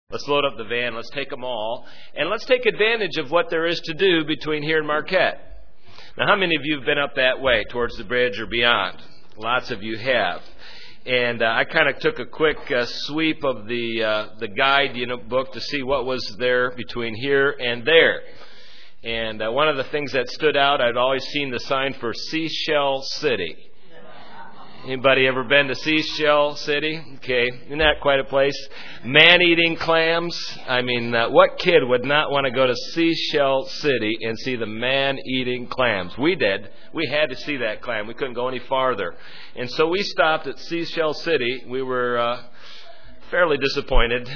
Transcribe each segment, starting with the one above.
Let's load up the van. Let's take them all. And let's take advantage of what there is to do between here and Marquette. Now, how many of you have been up that way towards the bridge or beyond? Lots of you have. And I kind of took a quick sweep of the guide book to see what was there between here and there. And one of the things that stood out, I'd always seen the sign for Seashell City. Anybody ever been to Seashell City? Okay, isn't that quite a place? Man-eating clams. I mean, what kid would not want to go to Seashell City and see the man-eating clams? We did. We had to see that clam. We couldn't go any farther. And so we stopped at Seashell City. We were fairly disappointed.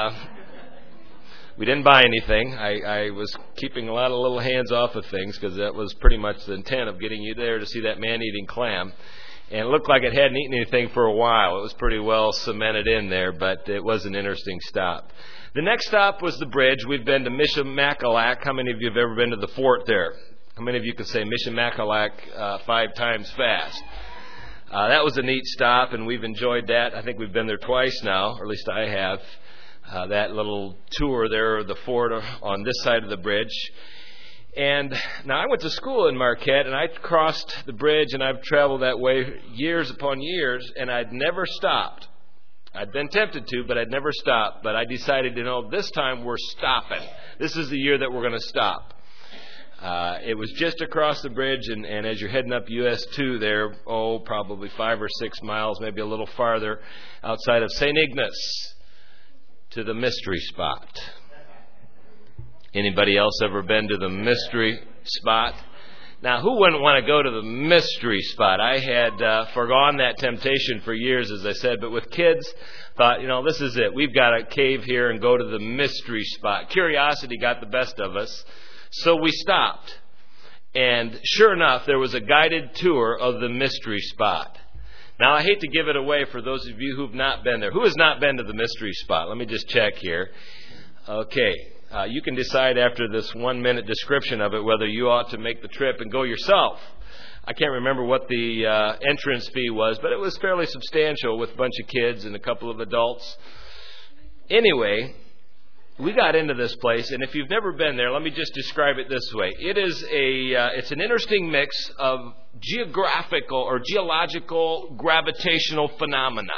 We didn't buy anything. I was keeping a lot of little hands off of things because that was pretty much the intent of getting you there to see that man-eating clam. And it looked like it hadn't eaten anything for a while. It was pretty well cemented in there, but it was an interesting stop. The next stop was the bridge. We've been to Michilimackinac. How many of you have ever been to the fort there? How many of you can say Michilimackinac 5 times fast? That was a neat stop, and we've enjoyed that. I think we've been there twice now, or at least I have. That little tour there of the fort on this side of the bridge. And now I went to school in Marquette, and I crossed the bridge, and I've traveled that way years upon years, and I'd never stopped. I'd been tempted to, but I'd never stopped. But I decided, this time we're stopping. This is the year that we're going to stop. It was just across the bridge, and as you're heading up US 2 there, probably 5 or 6 miles, maybe a little farther, outside of St. Ignace, to the mystery spot. Anybody else ever been to the mystery spot? Now, who wouldn't want to go to the mystery spot? I had forgone that temptation for years, as I said, but with kids, thought, this is it. We've got to cave here and go to the mystery spot. Curiosity got the best of us, so we stopped. And sure enough, there was a guided tour of the mystery spot. Now, I hate to give it away for those of you who've not been there. Who has not been to the mystery spot? Let me just check here. Okay. You can decide after this 1-minute description of it whether you ought to make the trip and go yourself. I can't remember what the entrance fee was, but it was fairly substantial with a bunch of kids and a couple of adults. Anyway, we got into this place, and if you've never been there, let me just describe it this way. It's an interesting mix of geographical or geological gravitational phenomena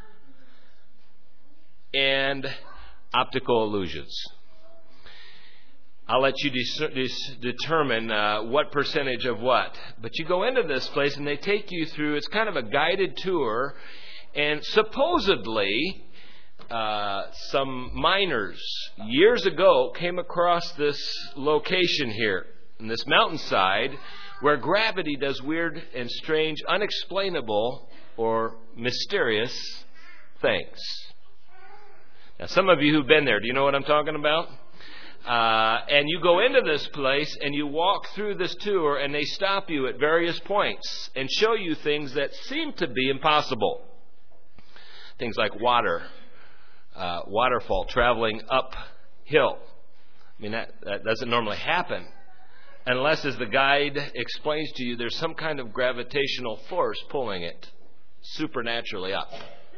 and optical illusions. I'll let you determine what percentage of what. But you go into this place and they take you through, it's kind of a guided tour. And supposedly, some miners years ago came across this location here, in this mountainside, where gravity does weird and strange, unexplainable or mysterious things. Now, some of you who've been there, do you know what I'm talking about? And you go into this place and you walk through this tour, and they stop you at various points and show you things that seem to be impossible. Things like waterfall traveling uphill. I mean, that doesn't normally happen unless, as the guide explains to you, there's some kind of gravitational force pulling it supernaturally up.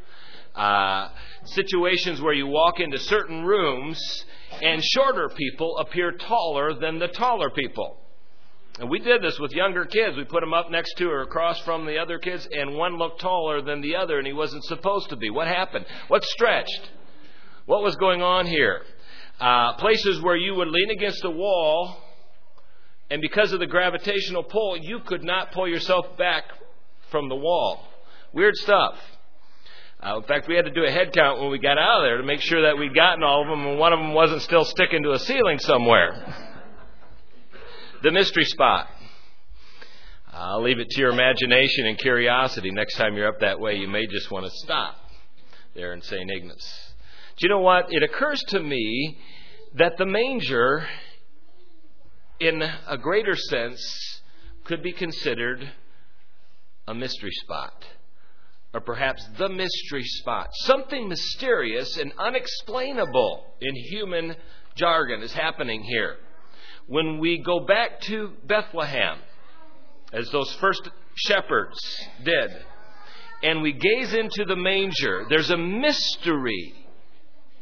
Situations where you walk into certain rooms and shorter people appear taller than the taller people. And we did this with younger kids. We put them up next to or across from the other kids, and one looked taller than the other, and he wasn't supposed to be. What happened? What stretched? What was going on here? Places where you would lean against a wall, and because of the gravitational pull, you could not pull yourself back from the wall. Weird stuff. In fact, we had to do a head count when we got out of there to make sure that we'd gotten all of them, and one of them wasn't still sticking to a ceiling somewhere. The mystery spot. I'll leave it to your imagination and curiosity. Next time you're up that way, you may just want to stop there in St. Ignace. Do you know what? It occurs to me that the manger, in a greater sense, could be considered a mystery spot. Or perhaps the mystery spot. Something mysterious and unexplainable in human jargon is happening here. When we go back to Bethlehem, as those first shepherds did, and we gaze into the manger, there's a mystery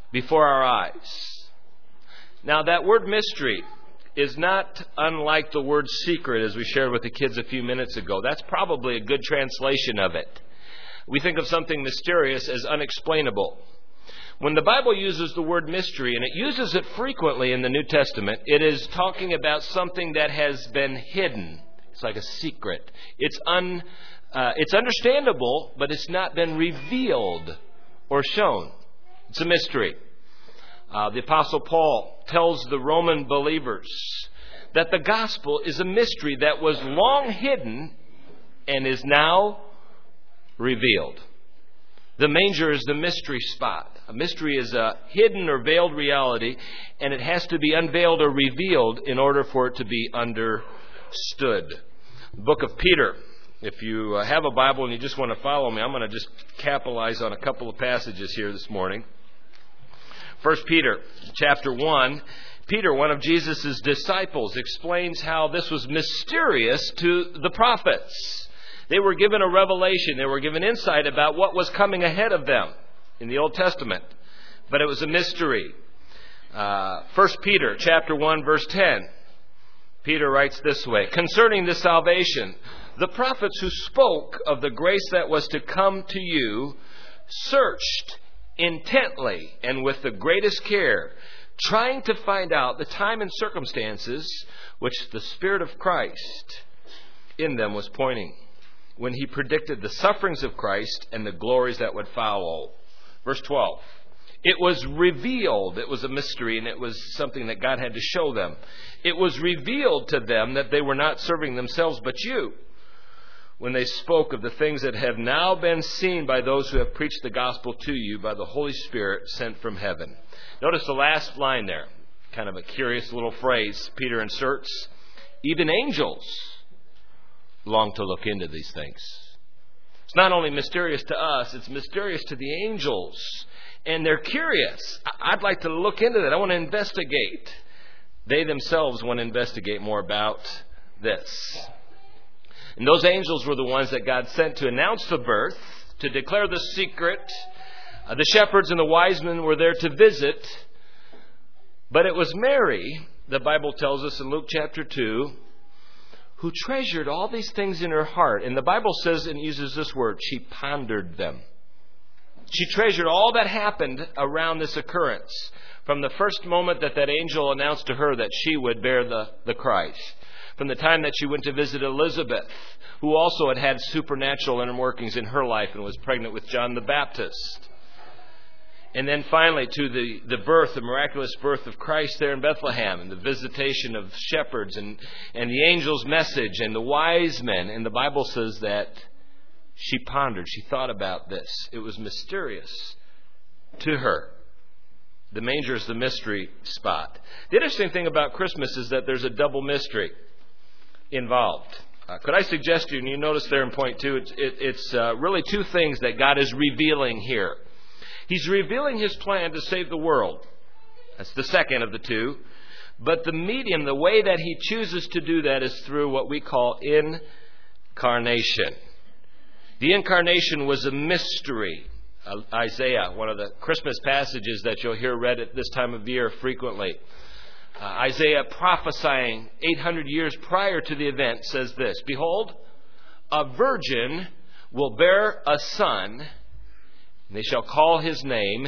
before our eyes. Now, that word mystery is not unlike the word secret, as we shared with the kids a few minutes ago. That's probably a good translation of it. We think of something mysterious as unexplainable. When the Bible uses the word mystery, and it uses it frequently in the New Testament, it is talking about something that has been hidden. It's like a secret. It's understandable, but it's not been revealed or shown. It's a mystery. The Apostle Paul tells the Roman believers that the gospel is a mystery that was long hidden and is now revealed. The manger is the mystery spot. A mystery is a hidden or veiled reality, and it has to be unveiled or revealed in order for it to be understood. The book of Peter. If you have a Bible and you just want to follow me, I'm going to just capitalize on a couple of passages here this morning. 1 Peter chapter 1. Peter, one of Jesus' disciples, explains how this was mysterious to the prophets. They were given a revelation. They were given insight about what was coming ahead of them in the Old Testament. But it was a mystery. 1 Peter chapter 1, verse 10. Peter writes this way, concerning this salvation, the prophets who spoke of the grace that was to come to you searched intently and with the greatest care, trying to find out the time and circumstances which the Spirit of Christ in them was pointing, when he predicted the sufferings of Christ and the glories that would follow. Verse 12. It was revealed. It was a mystery, and it was something that God had to show them. It was revealed to them that they were not serving themselves but you, when they spoke of the things that have now been seen by those who have preached the gospel to you by the Holy Spirit sent from heaven. Notice the last line there. Kind of a curious little phrase Peter inserts. Even angels long to look into these things. It's not only mysterious to us, it's mysterious to the angels. And they're curious. I'd like to look into that. I want to investigate. They themselves want to investigate more about this. And those angels were the ones that God sent to announce the birth, to declare the secret. The shepherds and the wise men were there to visit. But it was Mary, the Bible tells us in Luke chapter 2, who treasured all these things in her heart. And the Bible says and uses this word, she pondered them. She treasured all that happened around this occurrence, from the first moment that angel announced to her that she would bear the Christ. From the time that she went to visit Elizabeth, who also had supernatural inner workings in her life and was pregnant with John the Baptist. And then finally to the birth, the miraculous birth of Christ there in Bethlehem, and the visitation of shepherds and the angel's message and the wise men. And the Bible says that she pondered, she thought about this. It was mysterious to her. The manger is the mystery spot. The interesting thing about Christmas is that there's a double mystery involved. Could I suggest to you, and you notice there in point 2, it's really two things that God is revealing here. He's revealing His plan to save the world. That's the second of the two. But the medium, the way that He chooses to do that is through what we call incarnation. The incarnation was a mystery. Isaiah, one of the Christmas passages that you'll hear read at this time of year frequently. Isaiah prophesying 800 years prior to the event says this, behold, a virgin will bear a son, and they shall call his name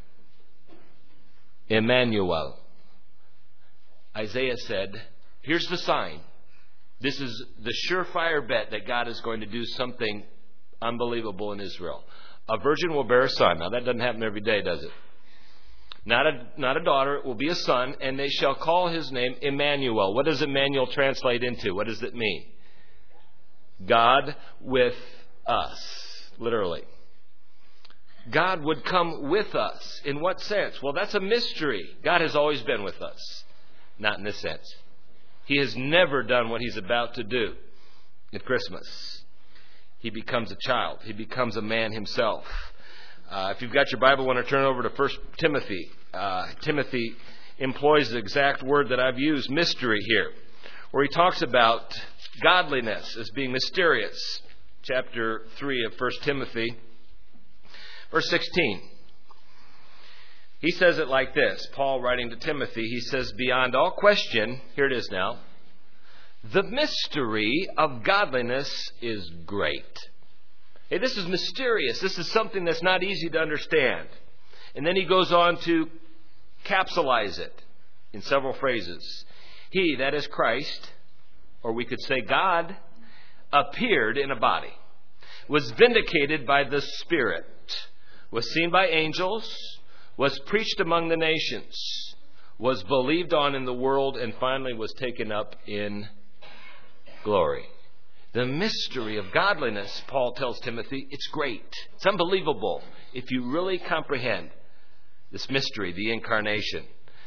Emmanuel. Isaiah said, here's the sign. This is the surefire bet that God is going to do something unbelievable in Israel. A virgin will bear a son. Now that doesn't happen every day, does it? Not a daughter, it will be a son, and they shall call his name Emmanuel. What does Emmanuel translate into? What does it mean? God with us, literally. God would come with us. In what sense? Well, that's a mystery. God has always been with us. Not in this sense. He has never done what He's about to do at Christmas. He becomes a child. He becomes a man Himself. If you've got your Bible, I want to turn over to 1 Timothy. Timothy employs the exact word that I've used, mystery, here, where he talks about godliness as being mysterious. Chapter 3 of 1 Timothy, verse 16. He says it like this. Paul writing to Timothy, he says, beyond all question, here it is now, the mystery of godliness is great. Hey, this is mysterious. This is something that's not easy to understand. And then he goes on to capsulize it in several phrases. He, that is Christ, or we could say God, appeared in a body, was vindicated by the Spirit, was seen by angels, was preached among the nations, was believed on in the world, and finally was taken up in glory. The mystery of godliness, Paul tells Timothy, it's great. It's unbelievable if you really comprehend this mystery, the incarnation.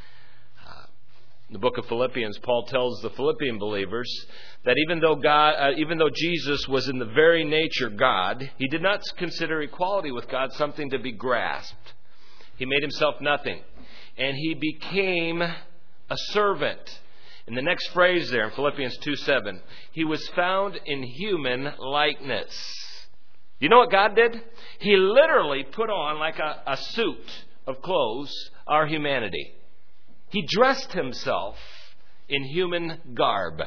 In the book of Philippians, Paul tells the Philippian believers that even though Jesus was in the very nature God, he did not consider equality with God something to be grasped. He made himself nothing, and he became a servant. In the next phrase there in Philippians 2:7, he was found in human likeness. You know what God did? He literally put on like a suit of clothes our humanity. He dressed himself in human garb,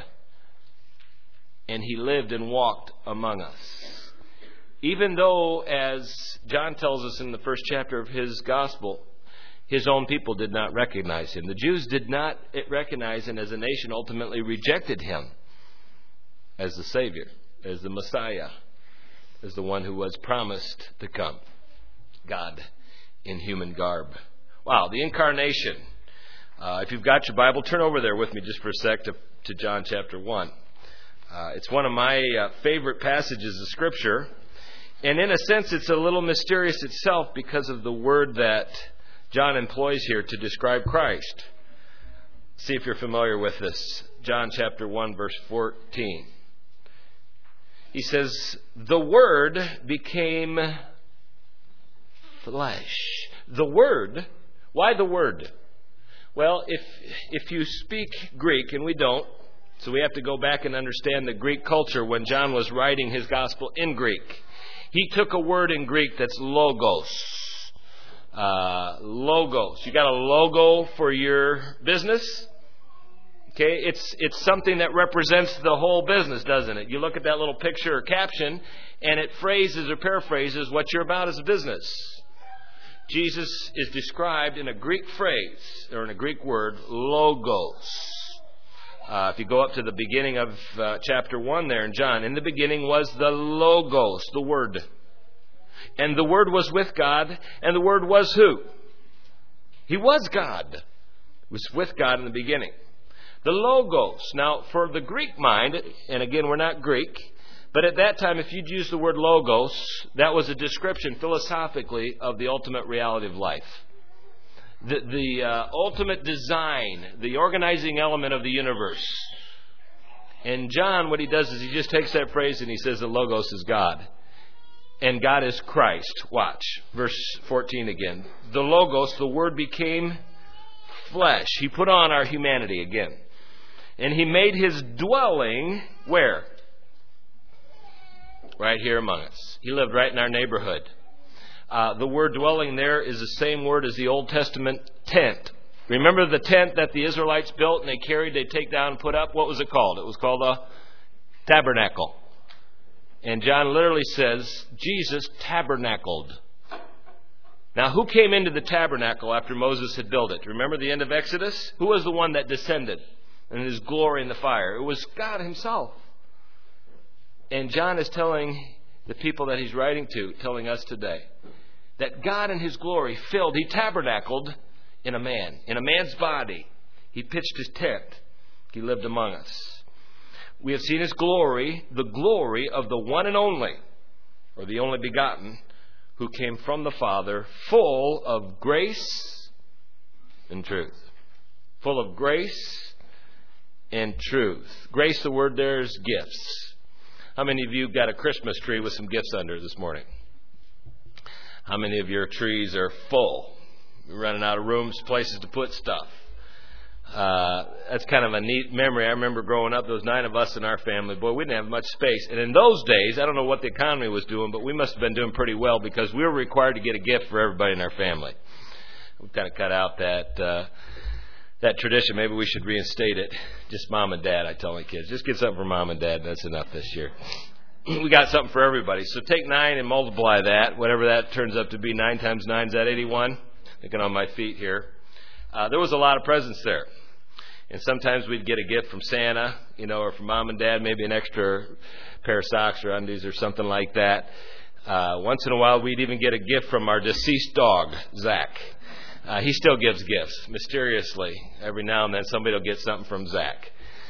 and he lived and walked among us. Even though, as John tells us in the first chapter of his gospel, his own people did not recognize him. The Jews did not recognize him as a nation, ultimately rejected him as the Savior, as the Messiah, as the one who was promised to come. God in human garb. Wow, the incarnation. If you've got your Bible, turn over there with me just for a sec to John chapter 1. It's one of my favorite passages of Scripture. And in a sense, it's a little mysterious itself because of the word that John employs here to describe Christ. See if you're familiar with this. John chapter 1, verse 14. He says, the Word became flesh. The Word. Why the Word? Well, if you speak Greek, and we don't, so we have to go back and understand the Greek culture when John was writing his gospel in Greek. He took a word in Greek that's logos. Logos. You got a logo for your business? Okay, it's something that represents the whole business, doesn't it? You look at that little picture or caption, and it phrases or paraphrases what you're about as a business. Jesus is described in a Greek phrase, or in a Greek word, logos. If you go up to the beginning of chapter 1 there in John, in the beginning was the Logos, the Word. And the Word was with God, and the Word was who? He was God. He was with God in the beginning. The Logos. Now, for the Greek mind, and again, we're not Greek, but at that time, if you'd use the word Logos, that was a description philosophically of the ultimate reality of life. The ultimate design, the organizing element of the universe. And John, what he does is he just takes that phrase and he says the Logos is God. And God is Christ. Watch. Verse 14 again. The Logos, the Word became flesh. He put on our humanity again. And he made his dwelling where? Right here among us. He lived right in our neighborhood. The word dwelling there is the same word as the Old Testament tent. Remember the tent that the Israelites built and they'd take down and put up? What was it called? It was called a tabernacle. And John literally says, Jesus tabernacled. Now, who came into the tabernacle after Moses had built it? Remember the end of Exodus? Who was the one that descended in his glory in the fire? It was God himself. And John is telling the people that he's writing to, telling us today, that God in his glory he tabernacled in a man's body. He pitched his tent. He lived among us. We have seen his glory, the glory of the one and only, or the only begotten, who came from the Father, full of grace and truth. Full of grace and truth. Grace, the word there is gifts. How many of you got a Christmas tree with some gifts under this morning? How many of your trees are full? You're running out of rooms, places to put stuff. That's kind of a neat memory. I remember growing up, there was 9 of us in our family. Boy, we didn't have much space. And in those days, I don't know what the economy was doing, but we must have been doing pretty well because we were required to get a gift for everybody in our family. We've kind of cut out that tradition. Maybe we should reinstate it. Just mom and dad, I tell my kids. Just get something for mom and dad. That's enough this year. We got something for everybody. So take 9 and multiply that. Whatever that turns up to be. 9 times 9, is that 81? Thinking on my feet here. There was a lot of presents there. And sometimes we'd get a gift from Santa, or from mom and dad, maybe an extra pair of socks or undies or something like that. Once in a while, we'd even get a gift from our deceased dog, Zach. He still gives gifts, mysteriously. Every now and then, somebody will get something from Zach.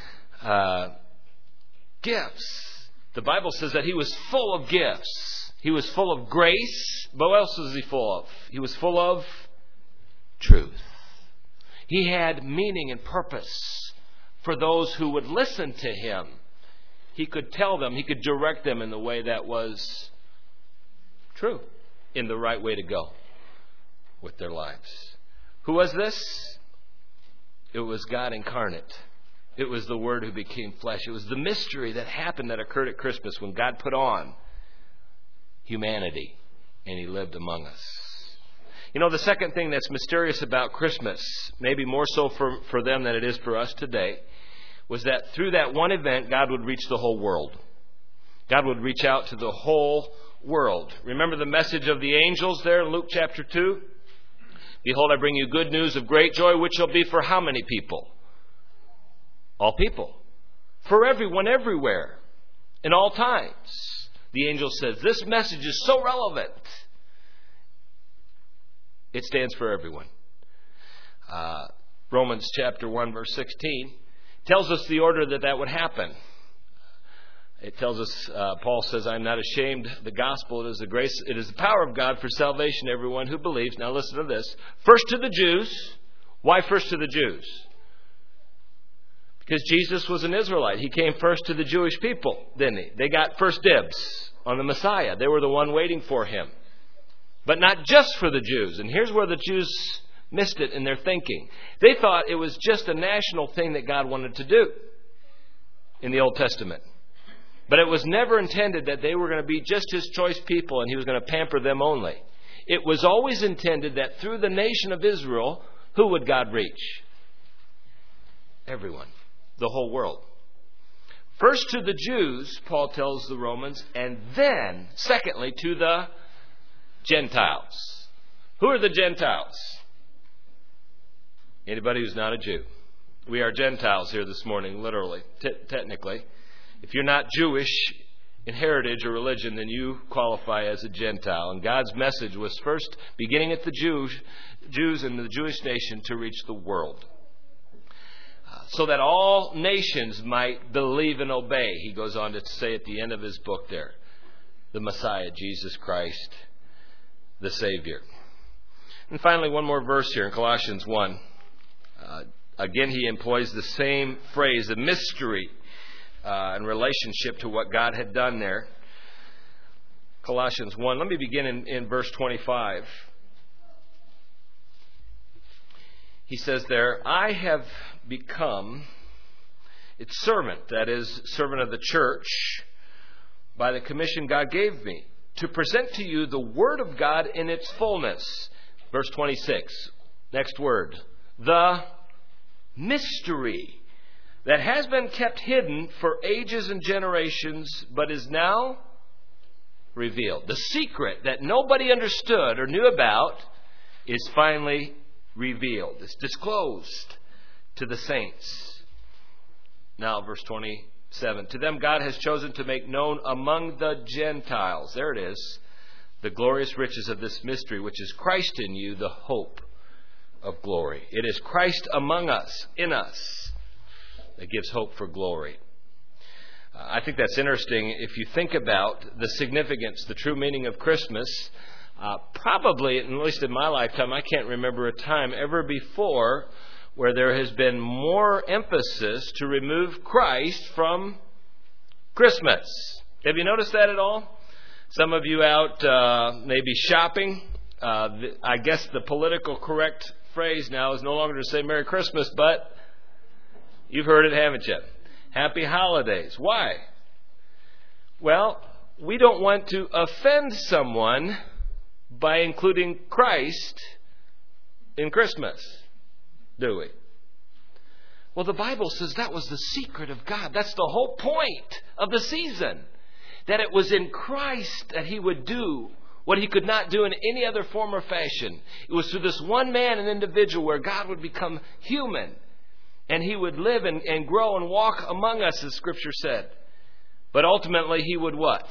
Gifts. The Bible says that he was full of gifts. He was full of grace. But what else was he full of? He was full of truth. He had meaning and purpose for those who would listen to him. He could tell them, he could direct them in the way that was true, in the right way to go with their lives. Who was this? It was God incarnate. It was the Word who became flesh. It was the mystery that happened, that occurred at Christmas when God put on humanity and He lived among us. The second thing that's mysterious about Christmas, maybe more so for them than it is for us today, was that through that one event, God would reach the whole world. God would reach out to the whole world. Remember the message of the angels there in Luke chapter 2? Behold, I bring you good news of great joy, which shall be for how many people? All people. For everyone, everywhere. In all times. The angel says, this message is so relevant. It stands for everyone. Romans chapter 1, verse 16 tells us the order that would happen. It tells us, Paul says, I am not ashamed of the gospel. It is the grace, it is the power of God for salvation to everyone who believes. Now listen to this. First to the Jews. Why first to the Jews? Because Jesus was an Israelite. He came first to the Jewish people, didn't he? They got first dibs on the Messiah. They were the one waiting for him. But not just for the Jews. And here's where the Jews missed it in their thinking. They thought it was just a national thing that God wanted to do in the Old Testament. But it was never intended that they were going to be just His choice people and He was going to pamper them only. It was always intended that through the nation of Israel, who would God reach? Everyone. The whole world. First to the Jews, Paul tells the Romans, and then, secondly, to the Gentiles. Who are the Gentiles? Anybody who's not a Jew. We are Gentiles here this morning, literally, technically. If you're not Jewish in heritage or religion, then you qualify as a Gentile. And God's message was first, beginning at the Jews and the Jewish nation, to reach the world. So that all nations might believe and obey, he goes on to say at the end of his book there, the Messiah, Jesus Christ, the Savior. And finally, one more verse here in Colossians 1. Again, he employs the same phrase, the mystery in relationship to what God had done there. Colossians 1. Let me begin in verse 25. He says there, I have become its servant, that is, servant of the church, by the commission God gave me, to present to you the Word of God in its fullness. Verse 26, next word. The mystery that has been kept hidden for ages and generations, but is now revealed. The secret that nobody understood or knew about is finally revealed. It's disclosed to the saints. Now, verse 27. To them God has chosen to make known among the Gentiles. There it is. The glorious riches of this mystery, which is Christ in you, the hope of glory. It is Christ among us, in us, that gives hope for glory. I think that's interesting. If you think about the significance, the true meaning of Christmas, probably, at least in my lifetime, I can't remember a time ever before where there has been more emphasis to remove Christ from Christmas. Have you noticed that at all? Some of you out maybe shopping. I guess the political correct phrase now is no longer to say Merry Christmas, but you've heard it, haven't you? Happy holidays. Why? Well, we don't want to offend someone by including Christ in Christmas, do we? Well, the Bible says that was the secret of God. That's the whole point of the season. That it was in Christ that He would do what He could not do in any other form or fashion. It was through this one man, an individual, where God would become human. And He would live and grow and walk among us, as Scripture said. But ultimately, He would what?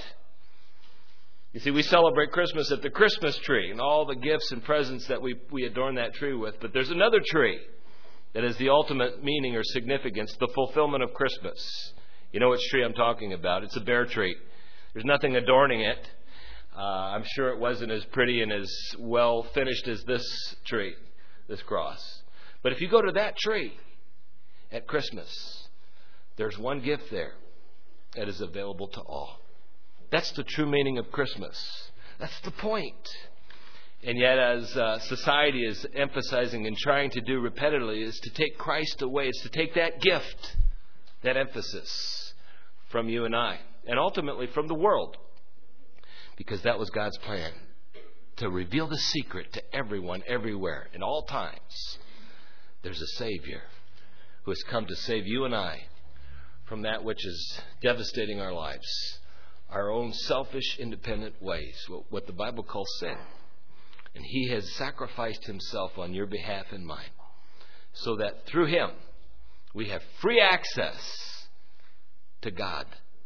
You see, we celebrate Christmas at the Christmas tree and all the gifts and presents that we adorn that tree with. But there's another tree that is the ultimate meaning or significance, the fulfillment of Christmas. You know which tree I'm talking about. It's a bare tree. There's nothing adorning it. I'm sure it wasn't as pretty and as well finished as this tree, this cross. But if you go to that tree at Christmas, there's one gift there that is available to all. That's the true meaning of Christmas. That's the point. And yet, as society is emphasizing and trying to do repetitively, is to take Christ away. It's to take that gift, that emphasis from you and I, and ultimately from the world. Because that was God's plan, to reveal the secret to everyone, everywhere, in all times. There's a Savior who has come to save you and I from that which is devastating our lives, our own selfish, independent ways, what the Bible calls sin. And He has sacrificed Himself on your behalf and mine, so that through Him we have free access to God.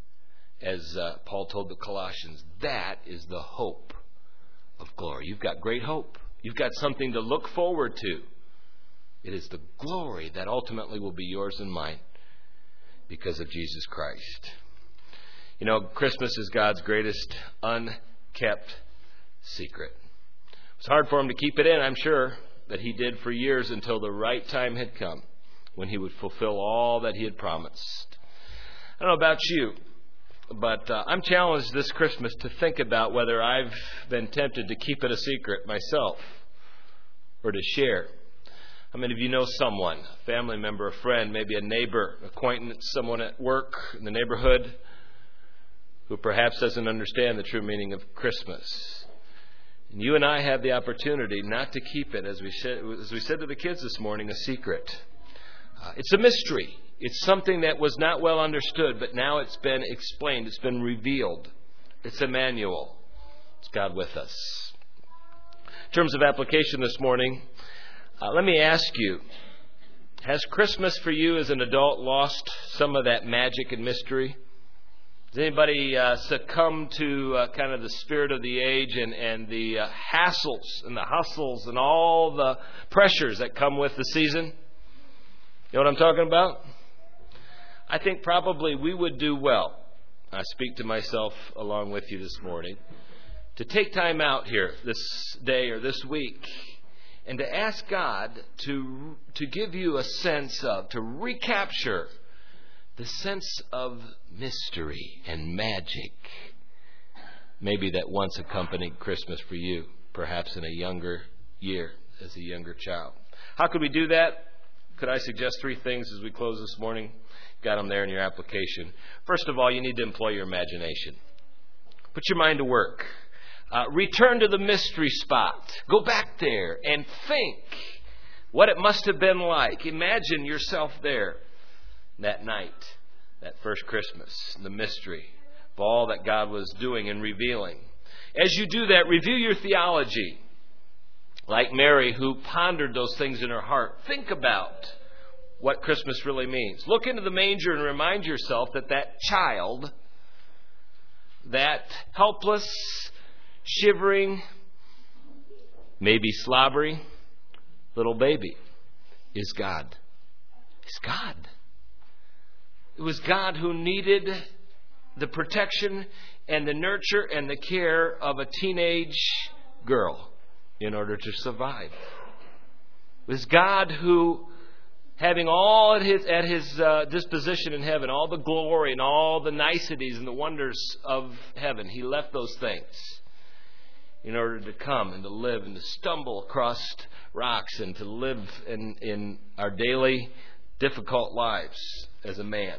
As Paul told the Colossians, that is the hope of glory. You've got great hope. You've got something to look forward to. It is the glory that ultimately will be yours and mine because of Jesus Christ. You know, Christmas is God's greatest unkept secret. It was hard for Him to keep it in, I'm sure, but He did for years until the right time had come when He would fulfill all that He had promised. I don't know about you, but I'm challenged this Christmas to think about whether I've been tempted to keep it a secret myself or to share. How many of you know someone, a family member, a friend, maybe a neighbor, acquaintance, someone at work in the neighborhood who perhaps doesn't understand the true meaning of Christmas? And you and I have the opportunity not to keep it, as we said to the kids this morning, a secret. It's a mystery. It's something that was not well understood, but now it's been explained. It's been revealed. It's Emmanuel. It's God with us. In terms of application this morning, let me ask you, has Christmas for you as an adult lost some of that magic and mystery? Has anybody succumbed to kind of the spirit of the age and the hassles and the hustles and all the pressures that come with the season? You know what I'm talking about? I think probably we would do well, I speak to myself along with you this morning, to take time out here this day or this week and to ask God to give you a sense of, to recapture the sense of mystery and magic, maybe that once accompanied Christmas for you, perhaps in a younger year as a younger child. How could we do that? Could I suggest 3 things as we close this morning? Got them there in your application. First of all, you need to employ your imagination. Put your mind to work. Return to the mystery spot. Go back there and think what it must have been like. Imagine yourself there that night, that first Christmas, the mystery of all that God was doing and revealing. As you do that, review your theology. Like Mary, who pondered those things in her heart. Think about what Christmas really means. Look into the manger and remind yourself that that child, that helpless, shivering, maybe slobbery little baby is God. It's God. It was God who needed the protection and the nurture and the care of a teenage girl in order to survive. It was God who, having all at his disposition in heaven, all the glory and all the niceties and the wonders of heaven, He left those things in order to come and to live and to stumble across rocks and to live in our daily difficult lives as a man.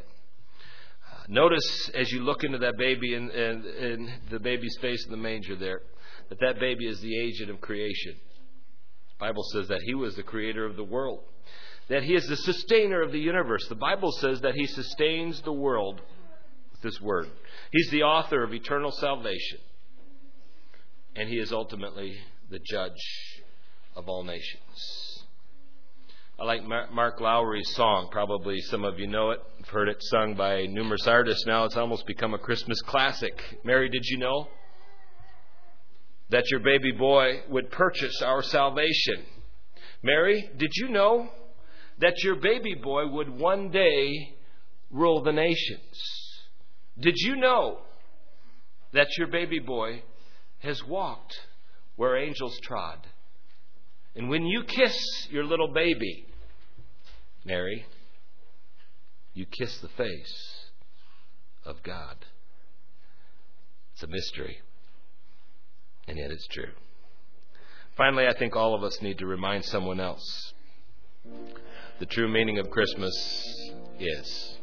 Notice as you look into that baby and the baby's face in the manger there, that baby is the agent of creation. The Bible says that He was the creator of the world, that He is the sustainer of the universe. The Bible says that He sustains the world with His Word. He's the author of eternal salvation, and He is ultimately the judge of all nations. I like Mark Lowry's song. Probably some of you know it. I've heard it sung by numerous artists now. It's almost become a Christmas classic. Mary, did you know that your baby boy would purchase our salvation? Mary, did you know that your baby boy would one day rule the nations? Did you know that your baby boy has walked where angels trod? And when you kiss your little baby, Mary, you kiss the face of God. It's a mystery, and yet it's true. Finally, I think all of us need to remind someone else. The true meaning of Christmas is,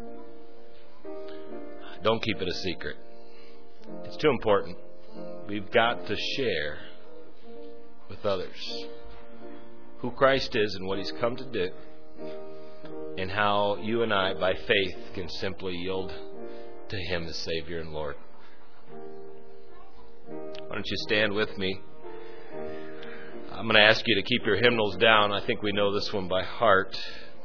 don't keep it a secret. It's too important. We've got to share with others who Christ is and what He's come to do, and how you and I, by faith, can simply yield to Him as Savior and Lord. Why don't you stand with me? I'm going to ask you to keep your hymnals down. I think we know this one by heart.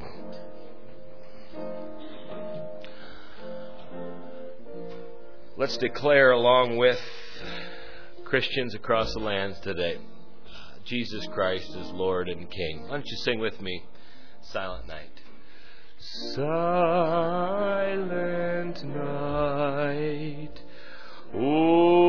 Let's declare, along with Christians across the lands today, Jesus Christ is Lord and King. Why don't you sing with me, Silent Night? Silent night, oh